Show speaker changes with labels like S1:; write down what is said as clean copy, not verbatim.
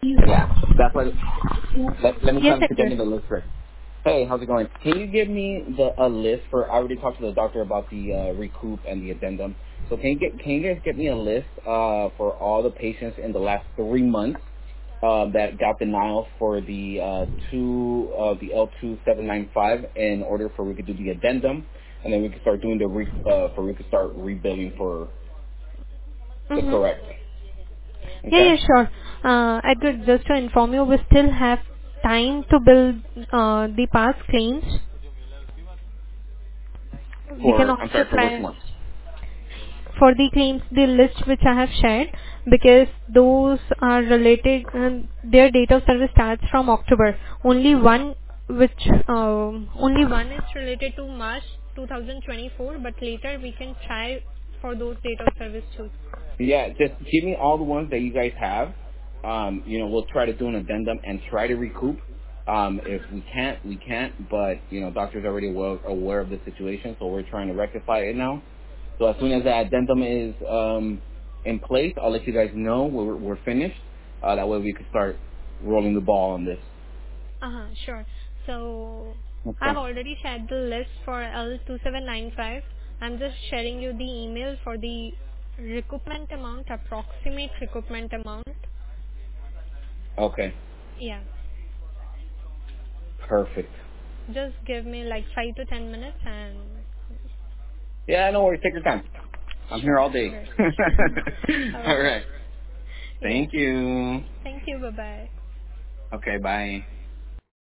S1: Yeah, that's what. Let me
S2: Yes,
S1: tell him to get
S2: Edgar.
S1: me the list first. Hey, how's it going? Can you give me a list for? I already talked to the doctor about the recoup and the addendum. So can you guys get me a list for all the patients in the last 3 months that got denial for the the L2795 in order for we could do the addendum, and then we could start doing the we could start rebilling for the
S2: Mm-hmm.
S1: correct.
S2: Yeah,
S1: Okay.
S2: yeah, sure. Edgar, just to inform you, we still have time to build the past claims. We can
S1: I'm
S2: also
S1: sorry, for which
S2: try
S1: one?
S2: for the claims, the list which I have shared, because those are related, their date of service starts from October. Only one is related to March 2024, but later we can try for those date of service too.
S1: Yeah, just give me all the ones that you guys have. We'll try to do an addendum and try to recoup. If we can't, we can't. But doctor's already aware of the situation, so we're trying to rectify it now. So as soon as that addendum is in place, I'll let you guys know we're finished. That way we can start rolling the ball on this.
S2: Uh-huh, sure. So I've
S1: Okay.
S2: already shared the list for L2795. I'm just sharing you the email for the recoupment amount, approximate recoupment amount.
S1: Okay.
S2: Yeah.
S1: Perfect.
S2: Just give me like 5 to 10 minutes and
S1: Yeah, no worries. Take your time. I'm here
S2: sure,
S1: all day.
S2: sure.
S1: All
S2: Okay.
S1: right.
S2: Yeah.
S1: Thank you.
S2: Thank you. Bye bye.
S1: Okay. Bye.